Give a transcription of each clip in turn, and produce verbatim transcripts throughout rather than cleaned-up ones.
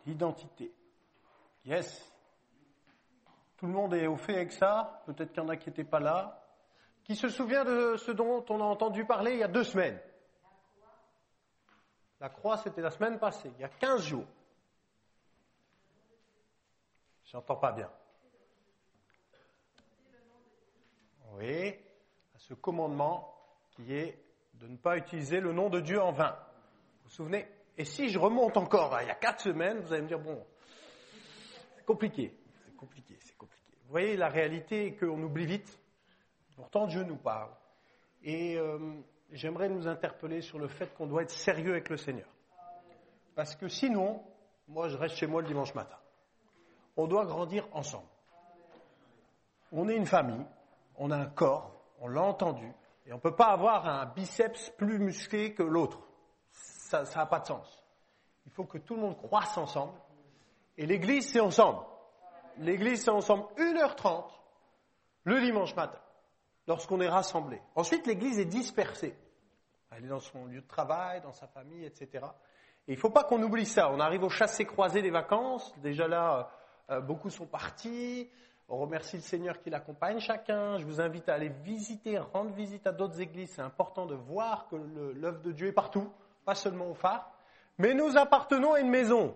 L'identité. Yes. Tout le monde est au fait avec ça. Peut-être qu'il y en a qui n'étaient pas là. Qui se souvient de ce dont on a entendu parler il y a deux semaines? La croix, c'était la semaine passée, il y a quinze jours. J'entends pas bien. Oui, à ce commandement qui est de ne pas utiliser le nom de Dieu en vain. Vous vous souvenez? Et si je remonte encore à il y a quatre semaines, vous allez me dire, bon, c'est compliqué, c'est compliqué, c'est compliqué. Vous voyez, la réalité est qu'on oublie vite. Pourtant, Dieu nous parle. Et euh, j'aimerais nous interpeller sur le fait qu'on doit être sérieux avec le Seigneur. Parce que sinon, moi, je reste chez moi le dimanche matin. On doit grandir ensemble. On est une famille, on a un corps, on l'a entendu, et on ne peut pas avoir un biceps plus musclé que l'autre. Ça n'a pas de sens. Il faut que tout le monde croisse ensemble. Et l'église, c'est ensemble. L'église, c'est ensemble une heure trente le dimanche matin, lorsqu'on est rassemblés. Ensuite, l'église est dispersée. Elle est dans son lieu de travail, dans sa famille, et cetera. Et il ne faut pas qu'on oublie ça. On arrive au chassé-croisé des vacances. Déjà là, euh, beaucoup sont partis. On remercie le Seigneur qui l'accompagne chacun. Je vous invite à aller visiter, rendre visite à d'autres églises. C'est important de voir que le, l'œuvre de Dieu est partout, pas seulement au phare. Mais nous appartenons à une maison.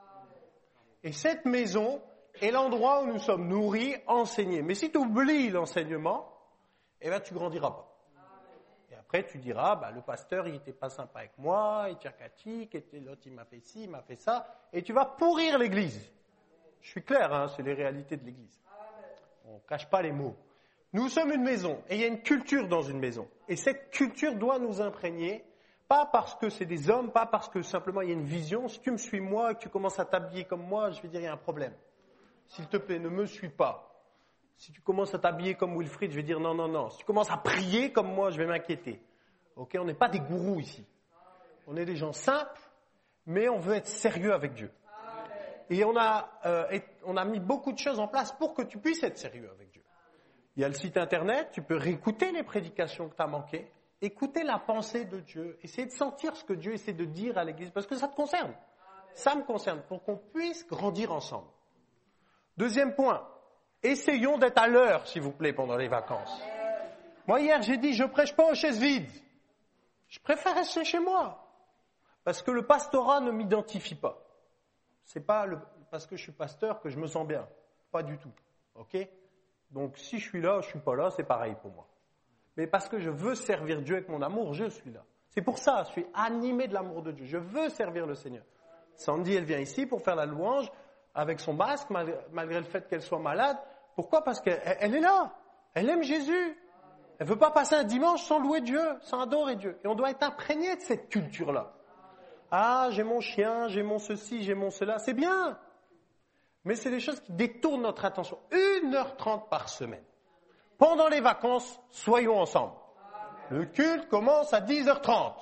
Et cette maison est l'endroit où nous sommes nourris, enseignés. Mais si tu oublies l'enseignement, eh bien, tu ne grandiras pas. Et après, tu diras, bah, le pasteur, il n'était pas sympa avec moi, il était archatique, l'autre, il m'a fait ci, il m'a fait ça. Et tu vas pourrir l'église. Je suis clair, hein, c'est les réalités de l'église. On ne cache pas les mots. Nous sommes une maison, et il y a une culture dans une maison. Et cette culture doit nous imprégner, pas parce que c'est des hommes, pas parce que simplement il y a une vision. Si tu me suis moi, et que tu commences à t'habiller comme moi, je vais dire, il y a un problème. S'il te plaît, ne me suis pas. Si tu commences à t'habiller comme Wilfried, je vais dire non, non, non. Si tu commences à prier comme moi, je vais m'inquiéter. Ok, on n'est pas des gourous ici. On est des gens simples, mais on veut être sérieux avec Dieu. Et on a, euh, et on a mis beaucoup de choses en place pour que tu puisses être sérieux avec Dieu. Il y a le site internet, tu peux réécouter les prédications que tu as manquées, écouter la pensée de Dieu, essayer de sentir ce que Dieu essaie de dire à l'Église, parce que ça te concerne. Ça me concerne, pour qu'on puisse grandir ensemble. Deuxième point, essayons d'être à l'heure, s'il vous plaît, pendant les vacances. Moi, hier, j'ai dit, je ne prêche pas aux chaises vides. Je préfère rester chez moi. Parce que le pastorat ne m'identifie pas. C'est pas le, parce que je suis pasteur que je me sens bien. Pas du tout. Ok? Donc, si je suis là, je suis pas là, c'est pareil pour moi. Mais parce que je veux servir Dieu avec mon amour, je suis là. C'est pour ça, je suis animé de l'amour de Dieu. Je veux servir le Seigneur. Sandy, elle vient ici pour faire la louange avec son masque, malgré, malgré le fait qu'elle soit malade. Pourquoi? Parce qu'elle elle est là. Elle aime Jésus. Elle ne veut pas passer un dimanche sans louer Dieu, sans adorer Dieu. Et on doit être imprégné de cette culture-là. Ah, j'ai mon chien, j'ai mon ceci, j'ai mon cela. C'est bien. Mais c'est des choses qui détournent notre attention. une heure trente par semaine. Pendant les vacances, soyons ensemble. Le culte commence à dix heures trente.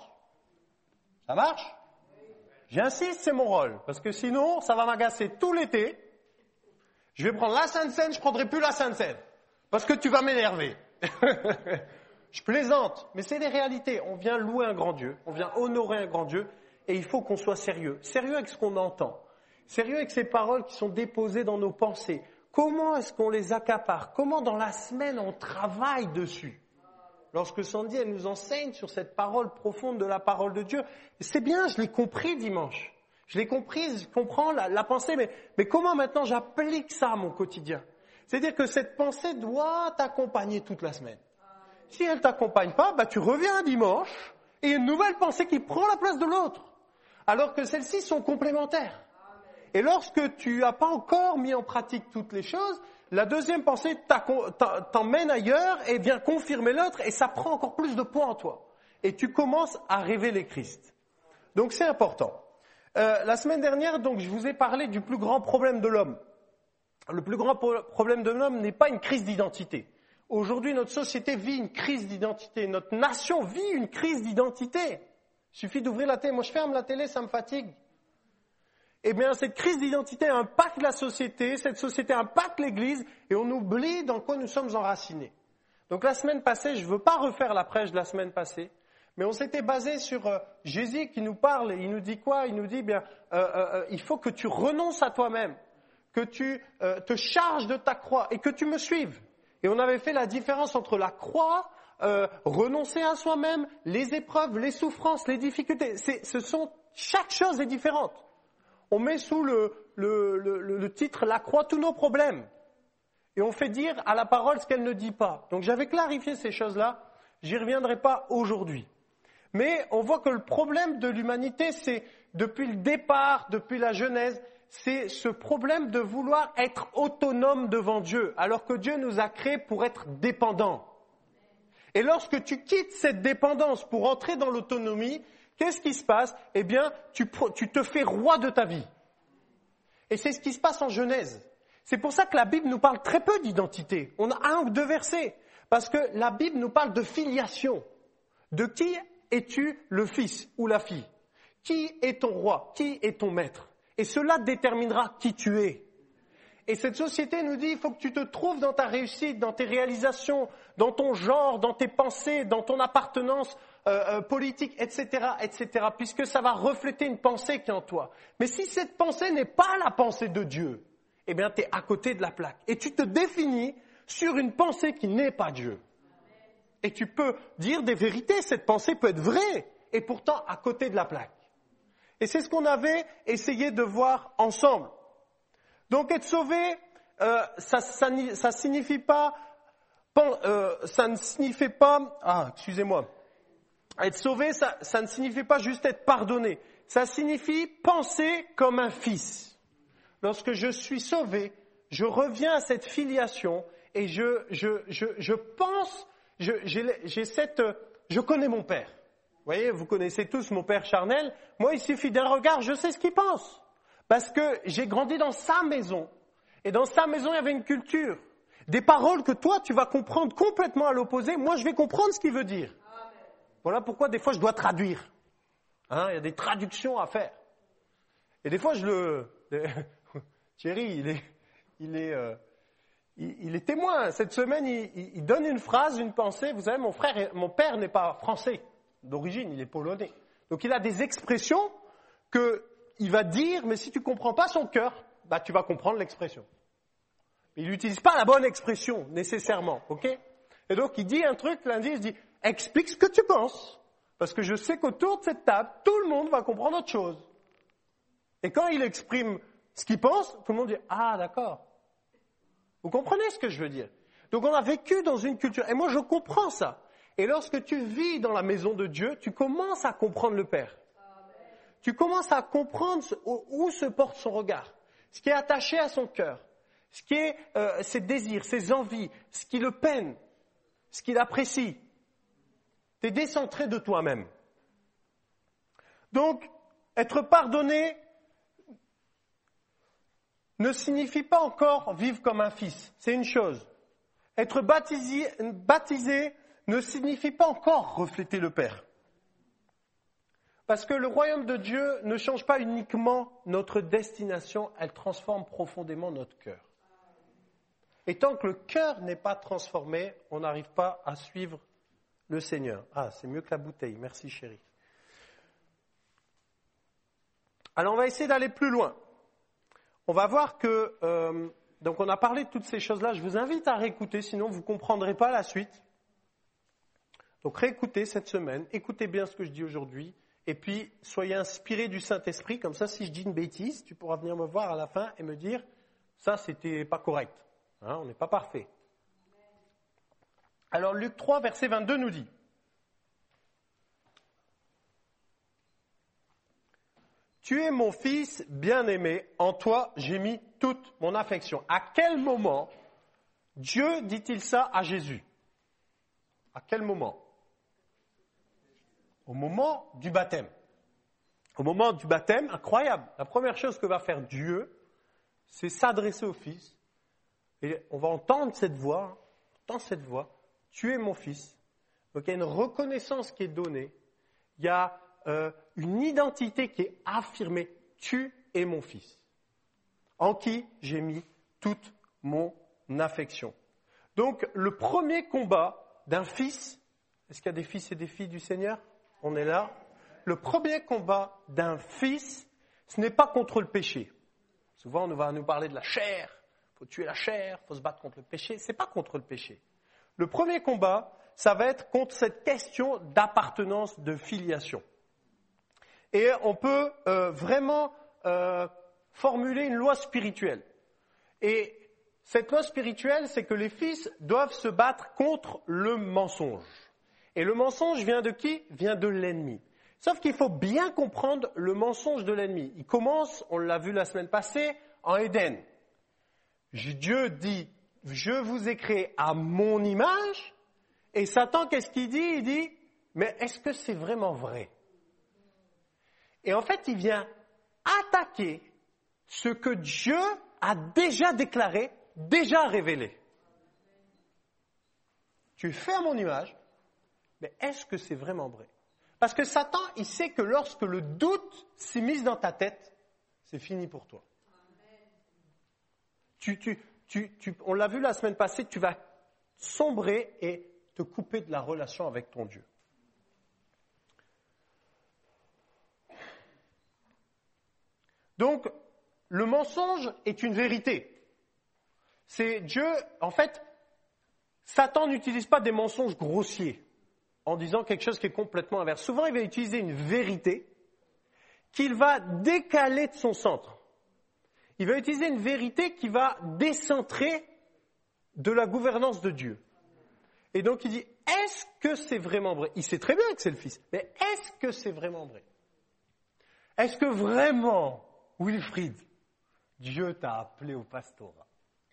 Ça marche? J'insiste, c'est mon rôle. Parce que sinon, ça va m'agacer tout l'été. Je vais prendre la Sainte Seine, je ne prendrai plus la Sainte Seine. Parce que tu vas m'énerver. Je plaisante, mais c'est les réalités. On vient louer un grand Dieu, on vient honorer un grand Dieu, et il faut qu'on soit sérieux. Sérieux avec ce qu'on entend. Sérieux avec ces paroles qui sont déposées dans nos pensées. Comment est-ce qu'on les accapare? Comment dans la semaine on travaille dessus? Lorsque Sandy, elle nous enseigne sur cette parole profonde de la parole de Dieu, c'est bien, je l'ai compris dimanche. Je l'ai compris, je comprends la, la pensée, mais, mais comment maintenant j'applique ça à mon quotidien? C'est-à-dire que cette pensée doit t'accompagner toute la semaine. Si elle ne t'accompagne pas, bah, tu reviens un dimanche et il y a une nouvelle pensée qui prend la place de l'autre. Alors que celles-ci sont complémentaires. Et lorsque tu n'as pas encore mis en pratique toutes les choses, la deuxième pensée t'emmène ailleurs et vient confirmer l'autre et ça prend encore plus de poids en toi. Et tu commences à révéler Christ. Donc c'est important. Euh, la semaine dernière, donc, je vous ai parlé du plus grand problème de l'homme. Le plus grand problème de l'homme n'est pas une crise d'identité. Aujourd'hui, notre société vit une crise d'identité. Notre nation vit une crise d'identité. Il suffit d'ouvrir la télé. Moi, je ferme la télé, ça me fatigue. Eh bien, cette crise d'identité impacte la société, cette société impacte l'Église, et on oublie dans quoi nous sommes enracinés. Donc, la semaine passée, je ne veux pas refaire la prêche de la semaine passée, Mais on s'était basé sur euh, Jésus qui nous parle, et il nous dit quoi? Il nous dit, bien, euh, euh, il faut que tu renonces à toi-même, que tu euh, te charges de ta croix et que tu me suives. Et on avait fait la différence entre la croix, euh, renoncer à soi-même, les épreuves, les souffrances, les difficultés. C'est, ce sont, chaque chose est différente. On met sous le, le, le, le titre « La croix tous nos problèmes ». Et on fait dire à la parole ce qu'elle ne dit pas. Donc j'avais clarifié ces choses-là, j'y reviendrai pas aujourd'hui. Mais on voit que le problème de l'humanité, c'est depuis le départ, depuis la Genèse, c'est ce problème de vouloir être autonome devant Dieu, alors que Dieu nous a créés pour être dépendants. Et lorsque tu quittes cette dépendance pour entrer dans l'autonomie, qu'est-ce qui se passe? Eh bien, tu, tu te fais roi de ta vie. Et c'est ce qui se passe en Genèse. C'est pour ça que la Bible nous parle très peu d'identité. On a un ou deux versets. Parce que la Bible nous parle de filiation. De qui es-tu le fils ou la fille? Qui est ton roi? Qui est ton maître? Et cela déterminera qui tu es. Et cette société nous dit, il faut que tu te trouves dans ta réussite, dans tes réalisations, dans ton genre, dans tes pensées, dans ton appartenance euh, euh, politique, et cetera, et cetera, puisque ça va refléter une pensée qui est en toi. Mais si cette pensée n'est pas la pensée de Dieu, eh bien, tu es à côté de la plaque. Et tu te définis sur une pensée qui n'est pas Dieu. Et tu peux dire des vérités, cette pensée peut être vraie, et pourtant à côté de la plaque. Et c'est ce qu'on avait essayé de voir ensemble. Donc être sauvé, euh, ça, ça, ça signifie pas, euh, ça ne signifie pas, ah, excusez-moi, être sauvé, ça, ça ne signifie pas juste être pardonné. Ça signifie penser comme un fils. Lorsque je suis sauvé, je reviens à cette filiation et je, je, je, je pense, je, j'ai, j'ai cette, je connais mon père. Vous voyez, vous connaissez tous mon père charnel. Moi, il suffit d'un regard, je sais ce qu'il pense. Parce que j'ai grandi dans sa maison. Et dans sa maison, il y avait une culture. Des paroles que toi, tu vas comprendre complètement à l'opposé. Moi, je vais comprendre ce qu'il veut dire. Amen. Voilà pourquoi des fois, je dois traduire. Hein, il y a des traductions à faire. Et des fois, je le... Thierry, il est, il est, euh, il, il est témoin. Cette semaine, il, il donne une phrase, une pensée. Vous savez, mon frère, mon père n'est pas français d'origine, il est polonais. Donc, il a des expressions que il va dire, mais si tu comprends pas son cœur, bah tu vas comprendre l'expression. Il n'utilise pas la bonne expression nécessairement, ok? Et donc, il dit un truc lundi, il se dit, explique ce que tu penses, parce que je sais qu'autour de cette table, tout le monde va comprendre autre chose. Et quand il exprime ce qu'il pense, tout le monde dit « Ah, d'accord ». Vous comprenez ce que je veux dire? Donc on a vécu dans une culture, et moi je comprends ça. Et lorsque tu vis dans la maison de Dieu, tu commences à comprendre le Père. Amen. Tu commences à comprendre où se porte son regard, ce qui est attaché à son cœur, ce qui est euh, ses désirs, ses envies, ce qui le peine, ce qu'il apprécie. Tu es décentré de toi-même. Donc, être pardonné ne signifie pas encore vivre comme un fils. C'est une chose. Être baptisé, baptisé ne signifie pas encore refléter le Père. Parce que le royaume de Dieu ne change pas uniquement notre destination, elle transforme profondément notre cœur. Et tant que le cœur n'est pas transformé, on n'arrive pas à suivre le Seigneur. Ah, c'est mieux que la bouteille. Merci chérie. Alors on va essayer d'aller plus loin. On va voir que, euh, donc on a parlé de toutes ces choses-là, je vous invite à réécouter, sinon vous ne comprendrez pas la suite. Donc réécoutez cette semaine, écoutez bien ce que je dis aujourd'hui, et puis soyez inspirés du Saint-Esprit, comme ça si je dis une bêtise, tu pourras venir me voir à la fin et me dire, ça c'était pas correct, hein, on n'est pas parfait. Alors Luc trois, verset vingt-deux nous dit, tu es mon fils bien-aimé, en toi j'ai mis toute mon affection. À quel moment Dieu dit-il ça à Jésus? À quel moment? Au moment du baptême. Au moment du baptême, incroyable. La première chose que va faire Dieu, c'est s'adresser au Fils. Et on va entendre cette voix, entendre cette voix, tu es mon fils. Donc il y a une reconnaissance qui est donnée. Il y a euh, une identité qui est affirmée. Tu es mon fils. En qui j'ai mis toute mon affection. Donc le premier combat d'un fils, est-ce qu'il y a des fils et des filles du Seigneur? On est là. Le premier combat d'un fils, ce n'est pas contre le péché. Souvent, on va nous parler de la chair. Il faut tuer la chair, il faut se battre contre le péché. Ce n'est pas contre le péché. Le premier combat, ça va être contre cette question d'appartenance, de filiation. Et on peut euh, vraiment euh, formuler une loi spirituelle. Et cette loi spirituelle, c'est que les fils doivent se battre contre le mensonge. Et le mensonge vient de qui ? Vient de l'ennemi. Sauf qu'il faut bien comprendre le mensonge de l'ennemi. Il commence, on l'a vu la semaine passée, en Éden. Dieu dit, je vous ai créé à mon image. Et Satan, qu'est-ce qu'il dit ? Il dit, mais est-ce que c'est vraiment vrai ? Et en fait, il vient attaquer ce que Dieu a déjà déclaré, déjà révélé. Tu es fait à mon image, mais est-ce que c'est vraiment vrai ? Parce que Satan, il sait que lorsque le doute s'est mis dans ta tête, c'est fini pour toi. Tu, tu, tu, tu, on l'a vu la semaine passée, tu vas sombrer et te couper de la relation avec ton Dieu. Donc, le mensonge est une vérité. C'est Dieu, en fait, Satan n'utilise pas des mensonges grossiers en disant quelque chose qui est complètement inverse. Souvent, il va utiliser une vérité qu'il va décaler de son centre. Il va utiliser une vérité qui va décentrer de la gouvernance de Dieu. Et donc, il dit, est-ce que c'est vraiment vrai ? Il sait très bien que c'est le Fils, mais est-ce que c'est vraiment vrai ? Est-ce que vraiment, Wilfried, Dieu t'a appelé au pastorat ?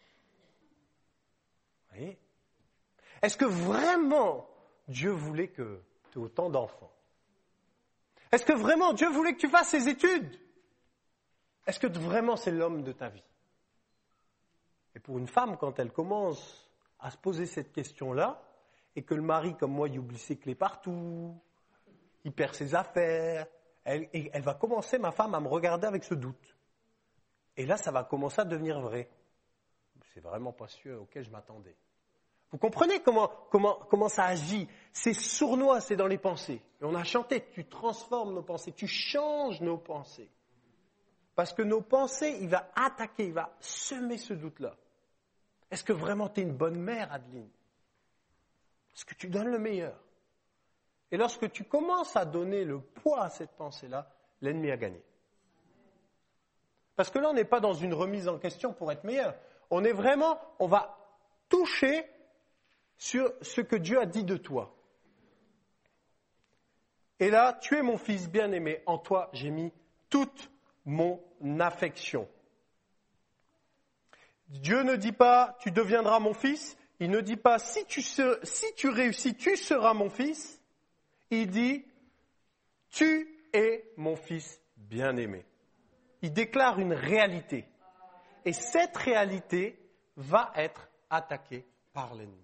Vous voyez ? Est-ce que vraiment Dieu voulait que tu aies autant d'enfants ? Est-ce que vraiment Dieu voulait que tu fasses ces études ? Est-ce que vraiment c'est l'homme de ta vie ? Et pour une femme, quand elle commence à se poser cette question-là, et que le mari, comme moi, il oublie ses clés partout, il perd ses affaires, elle, et elle va commencer, ma femme, à me regarder avec ce doute. Et là, ça va commencer à devenir vrai. C'est vraiment pas sûr auquel je m'attendais. Vous comprenez comment, comment, comment ça agit ? C'est sournois, c'est dans les pensées. Et on a chanté, tu transformes nos pensées, tu changes nos pensées. Parce que nos pensées, il va attaquer, il va semer ce doute-là. Est-ce que vraiment tu es une bonne mère, Adeline ? Est-ce que tu donnes le meilleur ? Et lorsque tu commences à donner le poids à cette pensée-là, l'ennemi a gagné. Parce que là, on n'est pas dans une remise en question pour être meilleur. On est vraiment, on va toucher sur ce que Dieu a dit de toi. Et là, tu es mon fils bien-aimé, en toi j'ai mis toute mon affection. Dieu ne dit pas, tu deviendras mon fils. Il ne dit pas, si tu, ser, si tu réussis, tu seras mon fils. Il dit, tu es mon fils bien-aimé. Il déclare une réalité. Et cette réalité va être attaquée par l'ennemi.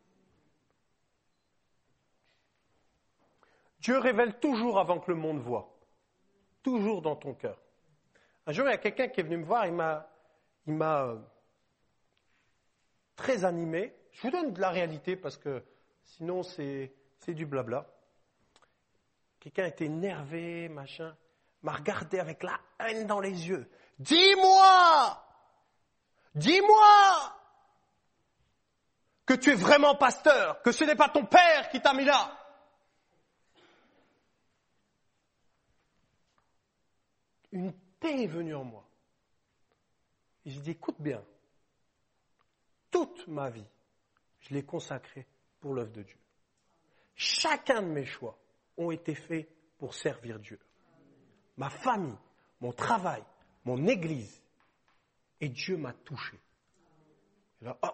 Dieu révèle toujours avant que le monde voie. Toujours dans ton cœur. Un jour, il y a quelqu'un qui est venu me voir, il m'a, il m'a euh, très animé. Je vous donne de la réalité parce que sinon c'est, c'est du blabla. Quelqu'un était énervé, machin, m'a regardé avec la haine dans les yeux. Dis-moi, dis-moi que tu es vraiment pasteur, que ce n'est pas ton père qui t'a mis là. Une paix est venue en moi. Et j'ai dit, écoute bien, toute ma vie, je l'ai consacrée pour l'œuvre de Dieu. Chacun de mes choix ont été faits pour servir Dieu. Ma famille, mon travail, mon église. Et Dieu m'a touché. Et là, oh,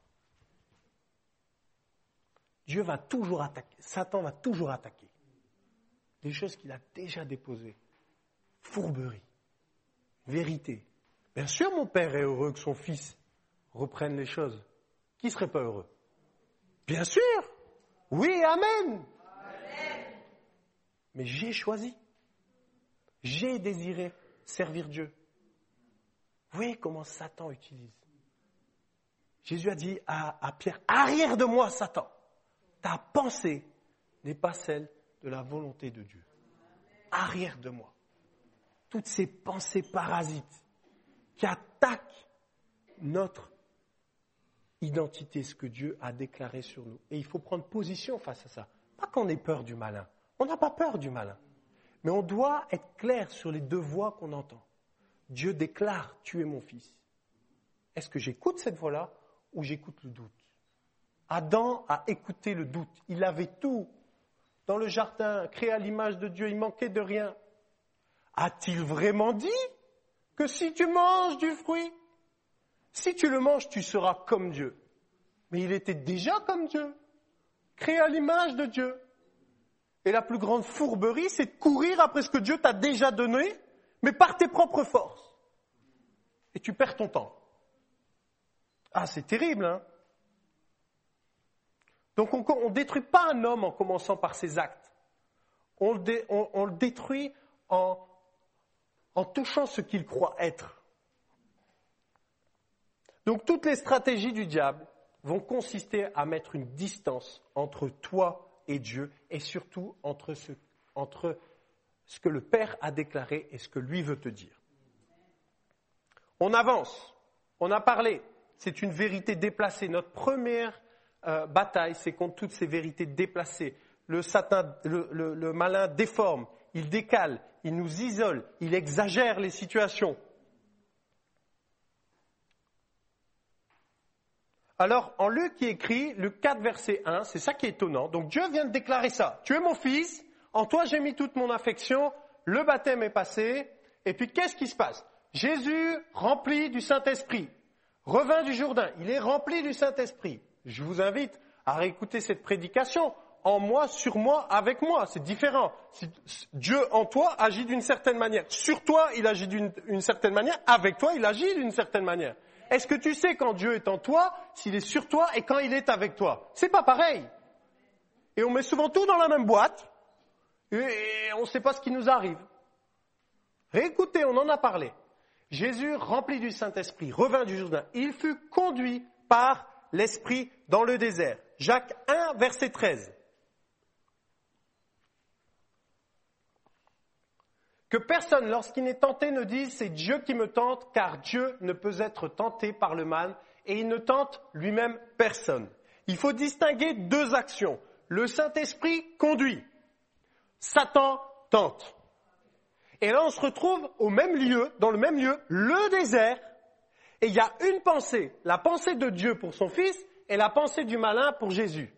Dieu va toujours attaquer, Satan va toujours attaquer. Des choses qu'il a déjà déposées. Fourberie, vérité. Bien sûr, mon père est heureux que son fils reprenne les choses. Qui ne serait pas heureux ? Bien sûr. Oui, amen. Amen. Mais j'ai choisi. J'ai désiré servir Dieu. Vous voyez comment Satan utilise. Jésus a dit à, à Pierre, arrière de moi, Satan. Ta pensée n'est pas celle de la volonté de Dieu. Arrière de moi. Toutes ces pensées parasites qui attaquent notre identité, ce que Dieu a déclaré sur nous. Et il faut prendre position face à ça. Pas qu'on ait peur du malin. On n'a pas peur du malin. Mais on doit être clair sur les deux voix qu'on entend. Dieu déclare, tu es mon fils. Est-ce que j'écoute cette voix-là ou j'écoute le doute? Adam a écouté le doute. Il avait tout dans le jardin, créé à l'image de Dieu, il manquait de rien. A-t-il vraiment dit que si tu manges du fruit, si tu le manges, tu seras comme Dieu? Mais il était déjà comme Dieu, créé à l'image de Dieu. Et la plus grande fourberie, c'est de courir après ce que Dieu t'a déjà donné, mais par tes propres forces. Et tu perds ton temps. Ah, c'est terrible, hein? Donc on ne détruit pas un homme en commençant par ses actes. On le, dé, on, on le détruit en, en touchant ce qu'il croit être. Donc toutes les stratégies du diable vont consister à mettre une distance entre toi et Dieu et surtout entre ce, entre ce que le Père a déclaré et ce que lui veut te dire. On avance, on a parlé, c'est une vérité déplacée. Notre première euh, bataille, c'est contre toutes ces vérités déplacées. Le, Satan, le, le, le malin déforme, il décale, il nous isole, il exagère les situations. Alors, en Luc, il écrit, Luc quatre, verset un, c'est ça qui est étonnant. Donc Dieu vient de déclarer ça. Tu es mon fils, en toi j'ai mis toute mon affection, le baptême est passé, et puis qu'est-ce qui se passe? Jésus, rempli du Saint-Esprit, revint du Jourdain, il est rempli du Saint-Esprit. Je vous invite à réécouter cette prédication. En moi, sur moi, avec moi, c'est différent. Dieu en toi agit d'une certaine manière. Sur toi, il agit d'une une certaine manière. Avec toi, il agit d'une certaine manière. Est-ce que tu sais quand Dieu est en toi, s'il est sur toi et quand il est avec toi? C'est pas pareil. Et on met souvent tout dans la même boîte et, et on ne sait pas ce qui nous arrive. Réécoutez, on en a parlé. Jésus, rempli du Saint-Esprit, revint du Jourdain. Il fut conduit par l'Esprit dans le désert. Jacques un, verset treize. Que personne, lorsqu'il est tenté, ne dise « c'est Dieu qui me tente », car Dieu ne peut être tenté par le mal et il ne tente lui-même personne. Il faut distinguer deux actions. Le Saint-Esprit conduit, Satan tente. Et là, on se retrouve au même lieu, dans le même lieu, le désert, et il y a une pensée, la pensée de Dieu pour son Fils et la pensée du malin pour Jésus.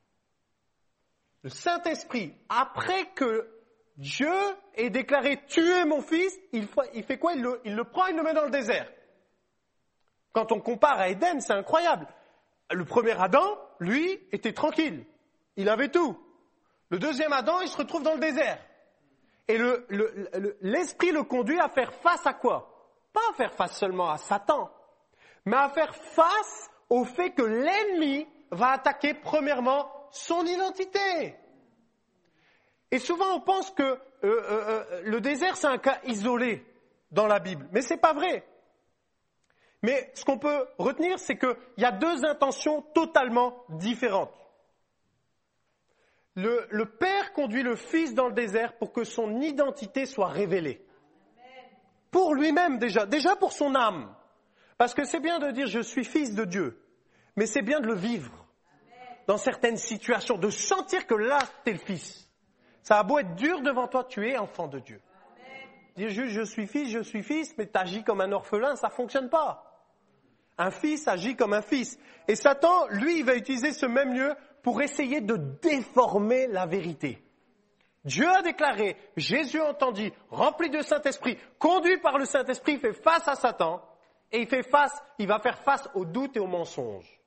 Le Saint-Esprit, après que Dieu ait déclaré « tu es mon Fils », il fait quoi? il le, il le prend et il le met dans le désert. Quand on compare à Éden, c'est incroyable. Le premier Adam, lui, était tranquille. Il avait tout. Le deuxième Adam, il se retrouve dans le désert. Et le, le, le, l'Esprit le conduit à faire face à quoi? Pas à faire face seulement à Satan, mais à faire face au fait que l'ennemi va attaquer premièrement son identité. Et souvent on pense que euh, euh, le désert c'est un cas isolé dans la Bible, mais c'est pas vrai. Mais ce qu'on peut retenir, c'est qu'il y a deux intentions totalement différentes. Le, le Père conduit le Fils dans le désert pour que son identité soit révélée. Pour lui-même déjà, déjà pour son âme. Parce que c'est bien de dire je suis fils de Dieu, mais c'est bien de le vivre dans certaines situations, de sentir que là, tu es le Fils. Ça a beau être dur devant toi, tu es enfant de Dieu. Dire juste je suis fils, je suis fils, mais tu agis comme un orphelin, ça ne fonctionne pas. Un fils agit comme un fils. Et Satan, lui, il va utiliser ce même lieu pour essayer de déformer la vérité. Dieu a déclaré, Jésus entendit, rempli de Saint-Esprit, conduit par le Saint-Esprit, il fait face à Satan, et il fait face, il va faire face aux doutes et aux mensonges.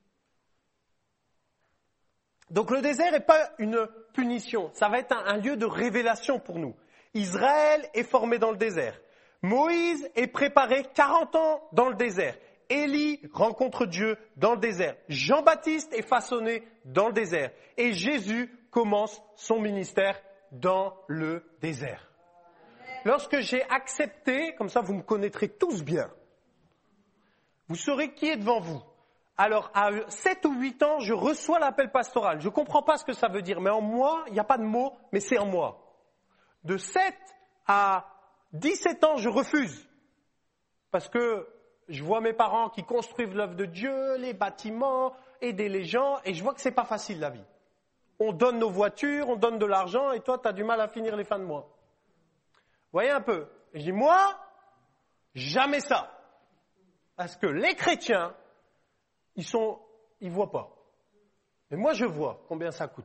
Donc le désert n'est pas une punition, ça va être un, un lieu de révélation pour nous. Israël est formé dans le désert. Moïse est préparé quarante ans dans le désert. Élie rencontre Dieu dans le désert. Jean-Baptiste est façonné dans le désert. Et Jésus commence son ministère dans le désert. Lorsque j'ai accepté, comme ça vous me connaîtrez tous bien, vous saurez qui est devant vous. Alors, à sept ou huit ans, je reçois l'appel pastoral. Je ne comprends pas ce que ça veut dire, mais en moi, il n'y a pas de mot, mais c'est en moi. De sept à dix-sept ans, je refuse. Parce que je vois mes parents qui construisent l'œuvre de Dieu, les bâtiments, aider les gens, et je vois que c'est pas facile la vie. On donne nos voitures, on donne de l'argent, et toi, tu as du mal à finir les fins de mois. Vous voyez un peu? Et je dis, moi, jamais ça. Parce que les chrétiens, ils sont, ils voient pas. Mais moi, je vois combien ça coûte.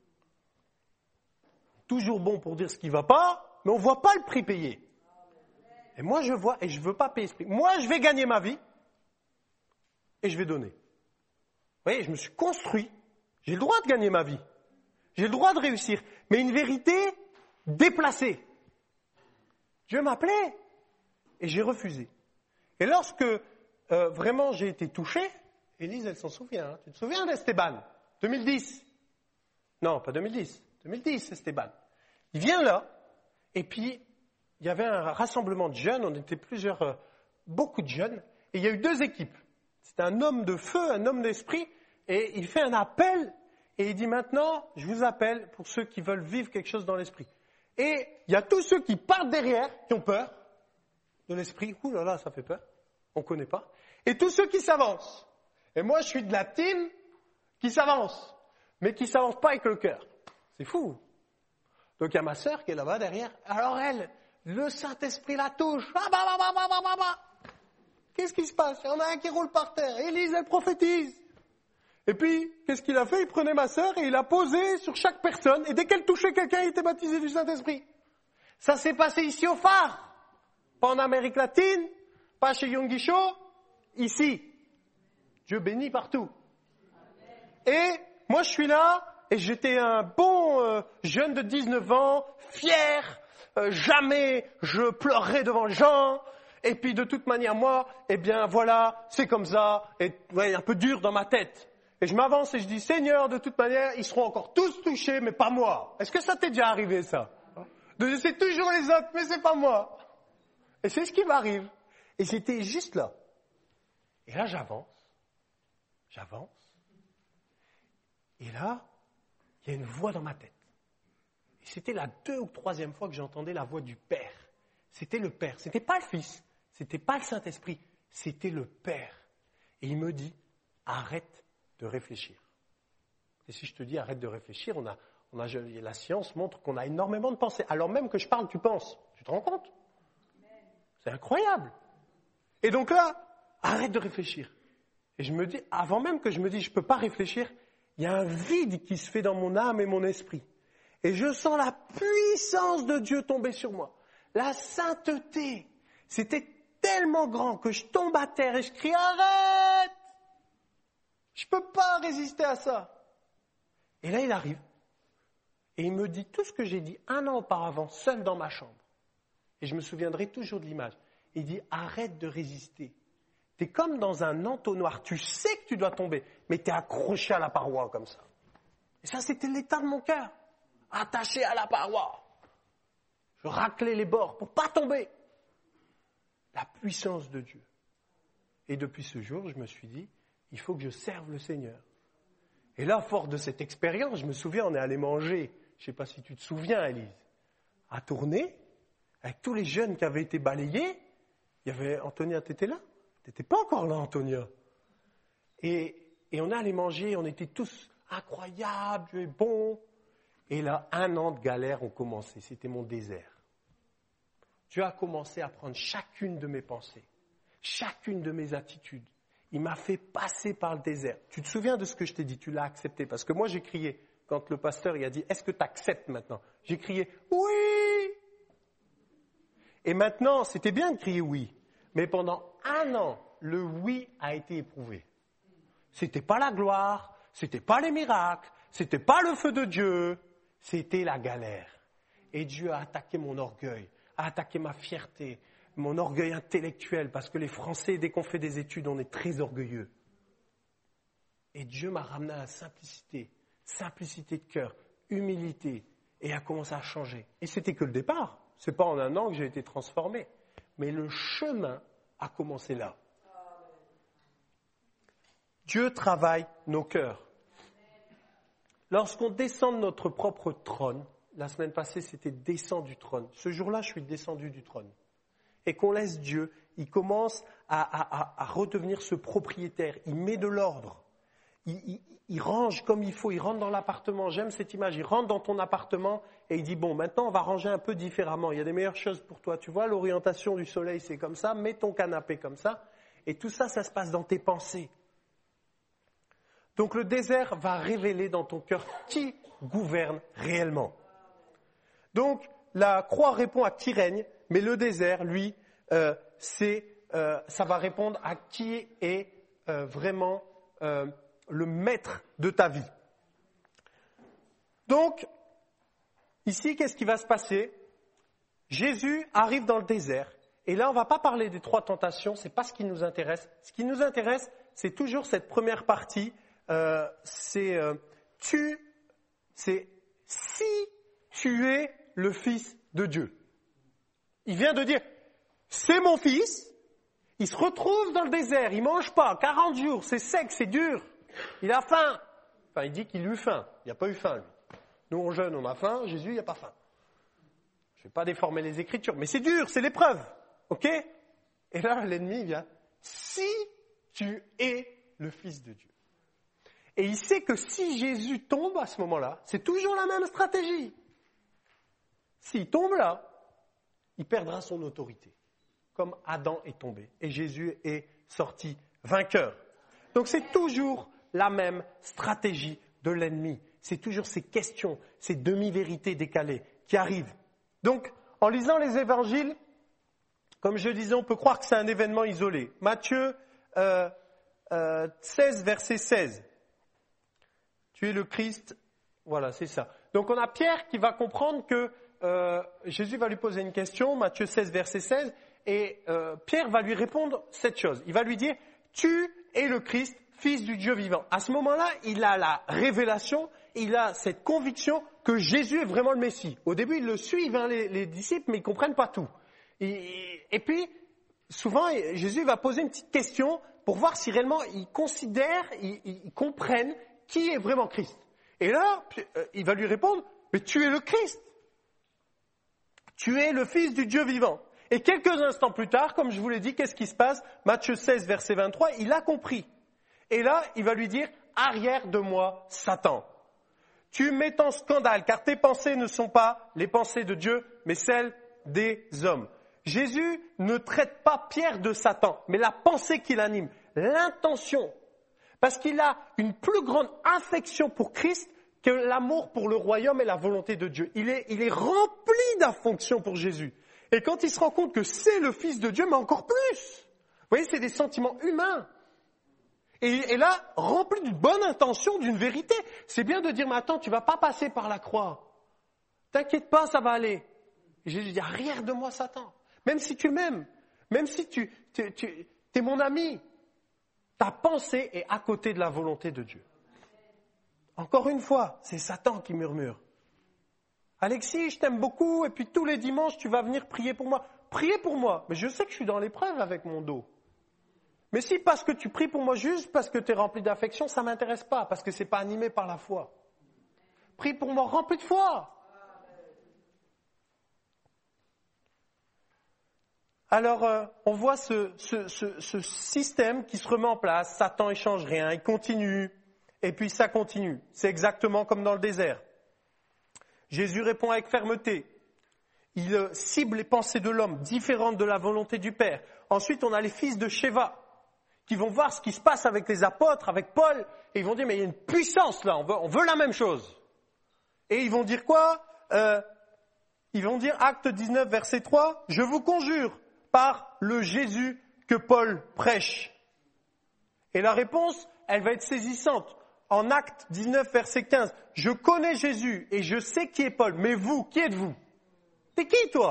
Toujours bon pour dire ce qui va pas, mais on voit pas le prix payé. Et moi, je vois, et je veux pas payer ce prix. Moi, je vais gagner ma vie, et je vais donner. Vous voyez, je me suis construit. J'ai le droit de gagner ma vie. J'ai le droit de réussir. Mais une vérité déplacée. Dieu m'appelait, et j'ai refusé. Et lorsque euh, vraiment j'ai été touché, Élise, elle s'en souvient. Hein. Tu te souviens d'Esteban? deux mille dix? Non, pas deux mille dix. deux mille dix, Esteban. Il vient là, et puis il y avait un rassemblement de jeunes, on était plusieurs, euh, beaucoup de jeunes, et il y a eu deux équipes. C'était un homme de feu, un homme d'esprit, et il fait un appel, et il dit maintenant, je vous appelle pour ceux qui veulent vivre quelque chose dans l'esprit. Et il y a tous ceux qui partent derrière, qui ont peur de l'esprit. Ouh là là, ça fait peur, on ne connaît pas. Et tous ceux qui s'avancent. Et moi, je suis de la team qui s'avance, mais qui ne s'avance pas avec le cœur. C'est fou. Donc il y a ma sœur qui est là-bas derrière. Alors elle, le Saint-Esprit la touche. Ah bah bah bah bah bah bah bah. Qu'est-ce qui se passe? Il y en a un qui roule par terre. Élise, elle prophétise. Et puis, qu'est-ce qu'il a fait? Il prenait ma sœur et il a posé sur chaque personne. Et dès qu'elle touchait quelqu'un, il était baptisé du Saint-Esprit. Ça s'est passé ici au phare. Pas en Amérique latine, pas chez Yonggi Cho, ici. Dieu bénit partout. Et moi, je suis là, et j'étais un bon euh, jeune de dix-neuf ans, fier, euh, jamais je pleurerai devant les gens, et puis de toute manière, moi, eh bien voilà, c'est comme ça, et ouais, un peu dur dans ma tête. Et je m'avance et je dis, Seigneur, de toute manière, ils seront encore tous touchés, mais pas moi. Est-ce que ça t'est déjà arrivé, ça? De dire, c'est toujours les autres, mais c'est pas moi. Et c'est ce qui m'arrive. Et j'étais juste là. Et là, j'avance. J'avance. Et là, il y a une voix dans ma tête. Et c'était la deux ou troisième fois que j'entendais la voix du Père. C'était le Père. C'était pas le Fils. C'était pas le Saint-Esprit. C'était le Père. Et il me dit, arrête de réfléchir. Et si je te dis arrête de réfléchir, on a, on a, la science montre qu'on a énormément de pensées. Alors même que je parle, tu penses. Tu te rends compte? C'est incroyable. Et donc là, arrête de réfléchir. Et je me dis, avant même que je me dise je ne peux pas réfléchir, il y a un vide qui se fait dans mon âme et mon esprit. Et je sens la puissance de Dieu tomber sur moi. La sainteté. C'était tellement grand que je tombe à terre et je crie arrête! Je ne peux pas résister à ça. Et là, il arrive. Et il me dit tout ce que j'ai dit un an auparavant, seul dans ma chambre. Et je me souviendrai toujours de l'image. Il dit, arrête de résister. Tu es comme dans un entonnoir. Tu sais que tu dois tomber, mais tu es accroché à la paroi comme ça. Et ça, c'était l'état de mon cœur. Attaché à la paroi. Je raclais les bords pour ne pas tomber. La puissance de Dieu. Et depuis ce jour, je me suis dit, il faut que je serve le Seigneur. Et là, fort de cette expérience, je me souviens, on est allé manger, je ne sais pas si tu te souviens, Élise, à Tournai, avec tous les jeunes qui avaient été balayés. Il y avait Antonia, tu étais là? Tu n'étais pas encore là, Antonia. Et, et on est allé manger, on était tous incroyables, Dieu est bon. Et là, un an de galère ont commencé, c'était mon désert. Dieu a commencé à prendre chacune de mes pensées, chacune de mes attitudes. Il m'a fait passer par le désert. Tu te souviens de ce que je t'ai dit? Tu l'as accepté. Parce que moi, j'ai crié, quand le pasteur il a dit, est-ce que tu acceptes maintenant? J'ai crié, oui! Et maintenant, c'était bien de crier oui. Mais pendant un an, le oui a été éprouvé. C'était pas la gloire, c'était pas les miracles, c'était pas le feu de Dieu, c'était la galère. Et Dieu a attaqué mon orgueil, a attaqué ma fierté, mon orgueil intellectuel, parce que les Français, dès qu'on fait des études, on est très orgueilleux. Et Dieu m'a ramené à la simplicité, simplicité de cœur, humilité, et a commencé à changer. Et c'était que le départ. C'est pas en un an que j'ai été transformé. Mais le chemin a commencé là. Dieu travaille nos cœurs. Lorsqu'on descend de notre propre trône, la semaine passée c'était descend du trône, ce jour-là je suis descendu du trône, et qu'on laisse Dieu, il commence à, à, à, à redevenir ce propriétaire, il met de l'ordre, il, il, il range comme il faut, il rentre dans l'appartement, j'aime cette image, il rentre dans ton appartement et il dit bon maintenant on va ranger un peu différemment, il y a des meilleures choses pour toi, tu vois l'orientation du soleil c'est comme ça, mets ton canapé comme ça, et tout ça ça se passe dans tes pensées. Donc le désert va révéler dans ton cœur qui gouverne réellement. Donc la croix répond à qui règne, mais le désert, lui, euh, c'est, euh, ça va répondre à qui est euh, vraiment euh, le maître de ta vie. Donc, ici, qu'est-ce qui va se passer ? Jésus arrive dans le désert, et là, on ne va pas parler des trois tentations, ce n'est pas ce qui nous intéresse. Ce qui nous intéresse, c'est toujours cette première partie. Euh, c'est euh, tu, c'est si tu es le Fils de Dieu. Il vient de dire, c'est mon fils, il se retrouve dans le désert, il mange pas, quarante jours, c'est sec, c'est dur, il a faim. Enfin, il dit qu'il a eu faim, il n'a pas eu faim lui. Nous, on jeûne, on a faim, Jésus, il n'a pas faim. Je ne vais pas déformer les Écritures, mais c'est dur, c'est l'épreuve, ok ? Et là, l'ennemi vient, si tu es le Fils de Dieu. Et il sait que si Jésus tombe à ce moment-là, c'est toujours la même stratégie. S'il tombe là, il perdra son autorité, comme Adam est tombé. Et Jésus est sorti vainqueur. Donc c'est toujours la même stratégie de l'ennemi. C'est toujours ces questions, ces demi-vérités décalées qui arrivent. Donc, en lisant les évangiles, comme je disais, on peut croire que c'est un événement isolé. Matthieu euh, euh, seize, verset seize. Tu es le Christ, voilà, c'est ça. Donc on a Pierre qui va comprendre que euh, Jésus va lui poser une question, Matthieu seize, verset seize, et euh, Pierre va lui répondre cette chose. Il va lui dire, tu es le Christ, Fils du Dieu vivant. À ce moment-là, il a la révélation, il a cette conviction que Jésus est vraiment le Messie. Au début, ils le suivent, hein, les, les disciples, mais ils ne comprennent pas tout. Et, et puis, souvent, Jésus va poser une petite question pour voir si réellement ils considèrent, ils, ils comprennent qui est vraiment Christ. Et là, il va lui répondre, mais tu es le Christ. Tu es le Fils du Dieu vivant. Et quelques instants plus tard, comme je vous l'ai dit, qu'est-ce qui se passe ? Matthieu seize, verset vingt-trois, il a compris. Et là, il va lui dire, arrière de moi, Satan. Tu mets en scandale, car tes pensées ne sont pas les pensées de Dieu, mais celles des hommes. Jésus ne traite pas Pierre de Satan, mais la pensée qui l'anime, l'intention. Parce qu'il a une plus grande affection pour Christ que l'amour pour le royaume et la volonté de Dieu. Il est, il est rempli d'affection pour Jésus. Et quand il se rend compte que c'est le Fils de Dieu, mais encore plus. Vous voyez, c'est des sentiments humains. Et, et là, rempli d'une bonne intention, d'une vérité. C'est bien de dire, mais attends, tu ne vas pas passer par la croix. T'inquiète pas, ça va aller. Et Jésus dit, arrière de moi, Satan. Même si tu m'aimes, même si tu, tu, tu es mon ami, ta pensée est à côté de la volonté de Dieu. Encore une fois, c'est Satan qui murmure. Alexis, je t'aime beaucoup, et puis tous les dimanches, tu vas venir prier pour moi. Prier pour moi, mais je sais que je suis dans l'épreuve avec mon dos. Mais si parce que tu pries pour moi juste parce que tu es rempli d'affection, ça ne m'intéresse pas, parce que ce n'est pas animé par la foi. Prie pour moi rempli de foi. Alors, euh, on voit ce, ce, ce, ce système qui se remet en place. Satan ne change rien, il continue, et puis ça continue. C'est exactement comme dans le désert. Jésus répond avec fermeté. Il euh, cible les pensées de l'homme, différentes de la volonté du Père. Ensuite, on a les fils de Schéva, qui vont voir ce qui se passe avec les apôtres, avec Paul, et ils vont dire, mais il y a une puissance là, on veut, on veut la même chose. Et ils vont dire quoi euh, Ils vont dire, acte dix-neuf, verset trois, « Je vous conjure par le Jésus que Paul prêche. » Et la réponse, elle va être saisissante. En acte dix-neuf, verset quinze, « Je connais Jésus et je sais qui est Paul, mais vous, qui êtes-vous ? T'es qui toi ? »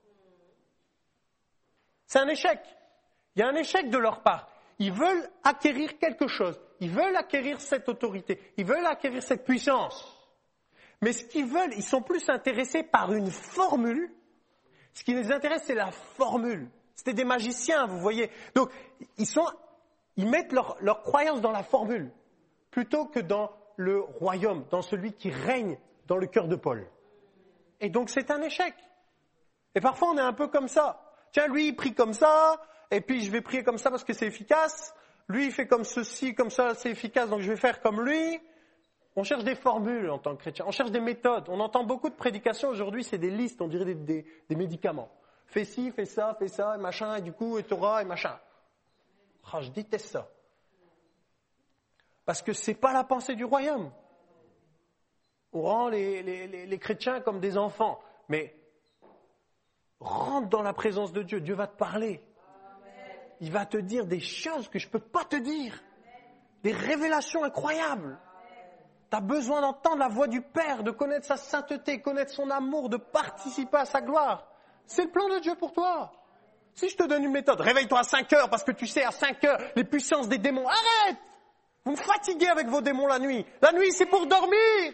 C'est un échec. Il y a un échec de leur part. Ils veulent acquérir quelque chose. Ils veulent acquérir cette autorité. Ils veulent acquérir cette puissance. Mais ce qu'ils veulent, ils sont plus intéressés par une formule. Ce qui les intéresse, c'est la formule. C'était des magiciens, vous voyez. Donc, ils sont Ils mettent leur, leur croyance dans la formule, plutôt que dans le royaume, dans celui qui règne dans le cœur de Paul. Et donc c'est un échec. Et parfois on est un peu comme ça. Tiens, lui il prie comme ça, et puis je vais prier comme ça parce que c'est efficace. Lui il fait comme ceci, comme ça, c'est efficace, donc je vais faire comme lui. On cherche des formules en tant que chrétien, on cherche des méthodes. On entend beaucoup de prédications aujourd'hui, c'est des listes, on dirait des, des, des médicaments. Fais ci, fais ça, fais ça, et machin, et du coup, et t'auras, et machin. Oh, je déteste ça. Parce que c'est pas la pensée du royaume. On rend les, les, les, les chrétiens comme des enfants. Mais rentre dans la présence de Dieu, Dieu va te parler. Il va te dire des choses que je ne peux pas te dire. Des révélations incroyables. Tu as besoin d'entendre la voix du Père, de connaître sa sainteté, connaître son amour, de participer à sa gloire. C'est le plan de Dieu pour toi. Si je te donne une méthode, réveille-toi à cinq heures parce que tu sais à cinq heures les puissances des démons. Arrête! Vous me fatiguez avec vos démons la nuit. La nuit, c'est pour dormir.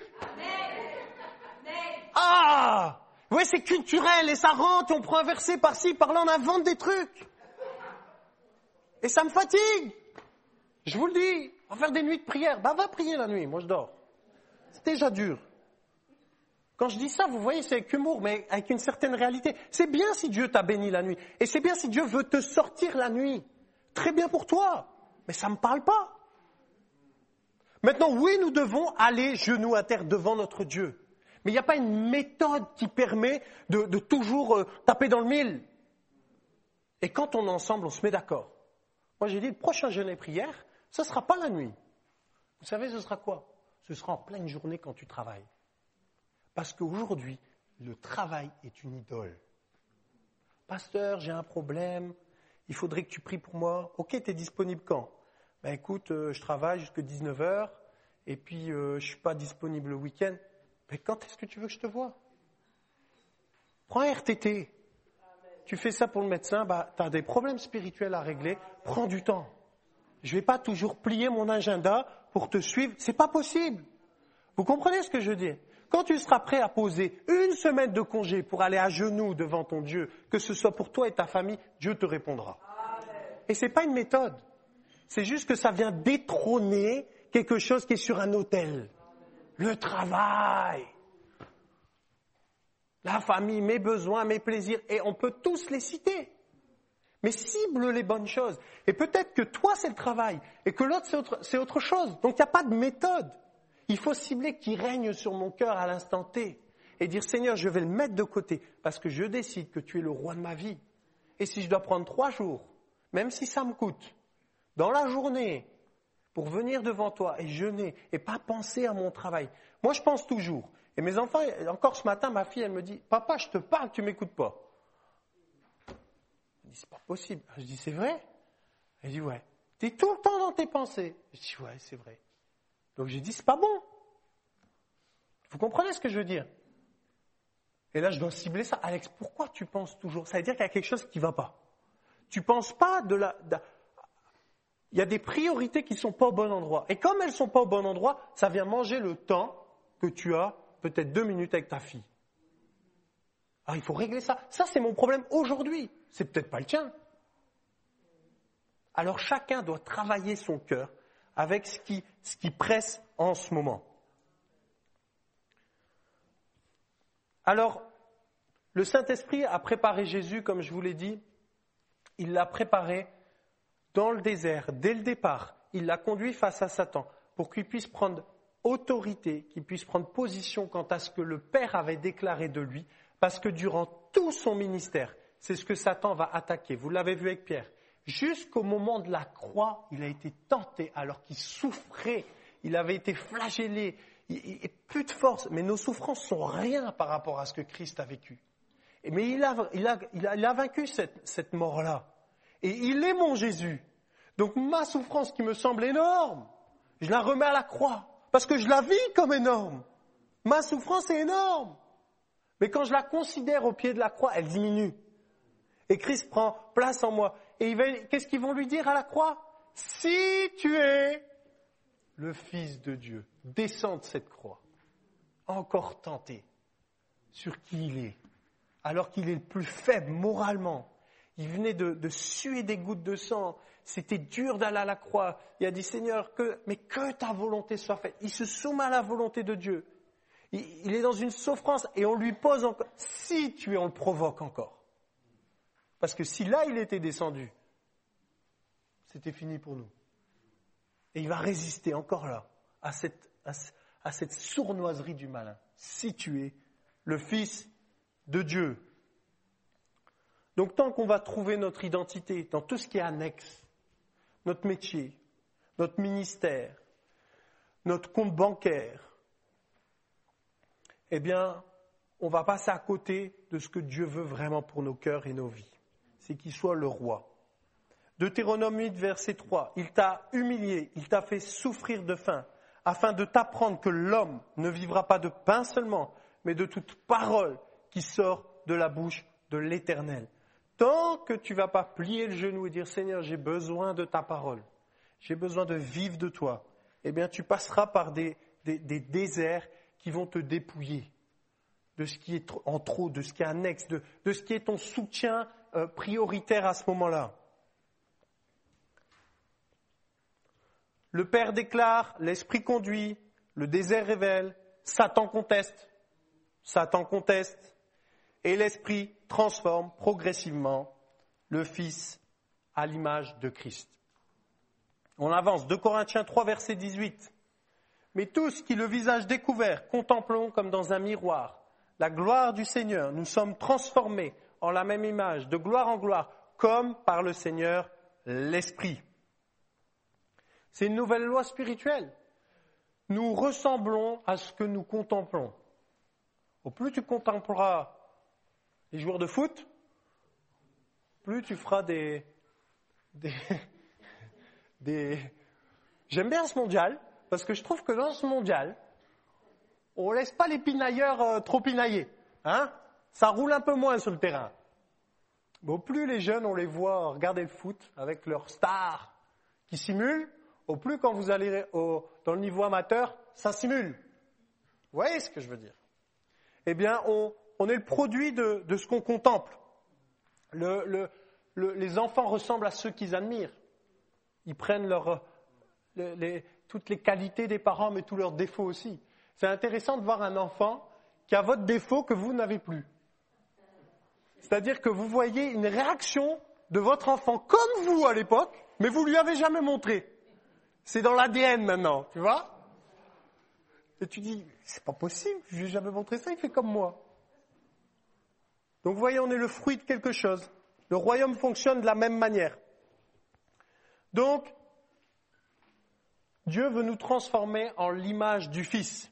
Ah! Oui, c'est culturel et ça rentre, on prend un verset par-ci, par-là, on invente des trucs. Et ça me fatigue. Je vous le dis, on va faire des nuits de prière. Bah, va prier la nuit, moi je dors. C'est déjà dur. Quand je dis ça, vous voyez, c'est avec humour, mais avec une certaine réalité. C'est bien si Dieu t'a béni la nuit. Et c'est bien si Dieu veut te sortir la nuit. Très bien pour toi. Mais ça ne me parle pas. Maintenant, oui, nous devons aller genoux à terre devant notre Dieu. Mais il n'y a pas une méthode qui permet de, de toujours euh, taper dans le mille. Et quand on est ensemble, on se met d'accord. Moi, j'ai dit, le prochain jeûne et prière, ce ne sera pas la nuit. Vous savez, ce sera quoi? Ce sera en pleine journée quand tu travailles. Parce qu'aujourd'hui, le travail est une idole. Pasteur, j'ai un problème, il faudrait que tu pries pour moi. Ok, tu es disponible quand? Ben écoute, euh, je travaille jusqu'à dix-neuf heures, et puis euh, je ne suis pas disponible le week-end. Mais quand est-ce que tu veux que je te voie? Prends un R T T. Tu fais ça pour le médecin, bah, tu as des problèmes spirituels à régler, prends du temps. Je ne vais pas toujours plier mon agenda pour te suivre, c'est pas possible. Vous comprenez ce que je dis? Quand tu seras prêt à poser une semaine de congé pour aller à genoux devant ton Dieu, que ce soit pour toi et ta famille, Dieu te répondra. Et ce n'est pas une méthode. C'est juste que ça vient détrôner quelque chose qui est sur un autel. Le travail, la famille, mes besoins, mes plaisirs, et on peut tous les citer. Mais cible les bonnes choses. Et peut-être que toi, c'est le travail, et que l'autre, c'est autre, c'est autre chose. Donc, il n'y a pas de méthode. Il faut cibler qui règne sur mon cœur à l'instant T. Et dire, Seigneur, je vais le mettre de côté, parce que je décide que tu es le roi de ma vie. Et si je dois prendre trois jours, même si ça me coûte, dans la journée, pour venir devant toi et jeûner, et pas penser à mon travail. Moi, je pense toujours. Et mes enfants, encore ce matin, ma fille, elle me dit, papa, je te parle, tu ne m'écoutes pas. Je dis, c'est pas possible. Je dis, c'est vrai? Elle dit, ouais. Tu es tout le temps dans tes pensées. Je dis, ouais, c'est vrai. Donc j'ai dit, c'est pas bon. Vous comprenez ce que je veux dire? Et là, je dois cibler ça. Alex, pourquoi tu penses toujours? Ça veut dire qu'il y a quelque chose qui ne va pas. Tu ne penses pas de la... De... Il y a des priorités qui ne sont pas au bon endroit. Et comme elles ne sont pas au bon endroit, ça vient manger le temps que tu as, peut-être deux minutes avec ta fille. Alors il faut régler ça. Ça, c'est mon problème aujourd'hui. C'est peut-être pas le tien. Alors chacun doit travailler son cœur avec ce qui, ce qui presse en ce moment. Alors, le Saint-Esprit a préparé Jésus, comme je vous l'ai dit, il l'a préparé dans le désert, dès le départ. Il l'a conduit face à Satan pour qu'il puisse prendre autorité, qu'il puisse prendre position quant à ce que le Père avait déclaré de lui, parce que durant tout son ministère, c'est ce que Satan va attaquer. Vous l'avez vu avec Pierre. Jusqu'au moment de la croix, il a été tenté alors qu'il souffrait, il avait été flagellé, il n'a plus de force. Mais nos souffrances sont rien par rapport à ce que Christ a vécu. Mais il a, il a, il a, il a vaincu cette, cette mort-là. Et il est mon Jésus. Donc ma souffrance qui me semble énorme, je la remets à la croix. Parce que je la vis comme énorme. Ma souffrance est énorme. Mais quand je la considère au pied de la croix, elle diminue. Et Christ prend place en moi. Et il va, qu'est-ce qu'ils vont lui dire à la croix? Si tu es le Fils de Dieu, descends de cette croix. Encore tenté sur qui il est. Alors qu'il est le plus faible moralement. Il venait de, de suer des gouttes de sang. C'était dur d'aller à la croix. Il a dit, Seigneur, que, mais que ta volonté soit faite. Il se soumet à la volonté de Dieu. Il, il est dans une souffrance et on lui pose encore, si tu es, on le provoque encore. Parce que si là il était descendu, c'était fini pour nous. Et il va résister encore là, à cette, à, à cette sournoiserie du malin. Si tu es le Fils de Dieu. Donc tant qu'on va trouver notre identité dans tout ce qui est annexe, notre métier, notre ministère, notre compte bancaire, eh bien, on va passer à côté de ce que Dieu veut vraiment pour nos cœurs et nos vies. C'est qu'il soit le roi. Deutéronome huit, verset trois. Il t'a humilié, il t'a fait souffrir de faim, afin de t'apprendre que l'homme ne vivra pas de pain seulement, mais de toute parole qui sort de la bouche de l'Éternel. Tant que tu ne vas pas plier le genou et dire « Seigneur, j'ai besoin de ta parole, j'ai besoin de vivre de toi », eh bien tu passeras par des, des, des déserts qui vont te dépouiller de ce qui est en trop, de ce qui est annexe, de, de ce qui est ton soutien euh, prioritaire à ce moment-là. Le Père déclare, l'Esprit conduit, le désert révèle, Satan conteste, Satan conteste, et l'Esprit transforme progressivement le Fils à l'image de Christ. On avance, deux Corinthiens trois, verset dix-huit. Mais tous qui le visage découvert contemplons comme dans un miroir la gloire du Seigneur, nous sommes transformés en la même image, de gloire en gloire, comme par le Seigneur l'Esprit. C'est une nouvelle loi spirituelle. Nous ressemblons à ce que nous contemplons. Au plus tu contempleras les joueurs de foot, plus tu feras des... des, des... J'aime bien ce mondial, parce que je trouve que dans ce mondial, on ne laisse pas les pinailleurs euh, trop pinailler. Hein? Ça roule un peu moins sur le terrain. Mais au plus les jeunes, on les voit regarder le foot avec leurs stars qui simulent, au plus quand vous allez au, dans le niveau amateur, ça simule. Vous voyez ce que je veux dire? Eh bien, on, on est le produit de, de ce qu'on contemple. Le, le, le, les enfants ressemblent à ceux qu'ils admirent. Ils prennent leur, les, les, toutes les qualités des parents, mais tous leurs défauts aussi. C'est intéressant de voir un enfant qui a votre défaut que vous n'avez plus. C'est-à-dire que vous voyez une réaction de votre enfant comme vous à l'époque, mais vous ne lui avez jamais montré. C'est dans l'A D N maintenant, tu vois? Et tu dis, c'est pas possible, je lui ai jamais montré ça, il fait comme moi. Donc vous voyez, on est le fruit de quelque chose. Le royaume fonctionne de la même manière. Donc, Dieu veut nous transformer en l'image du Fils.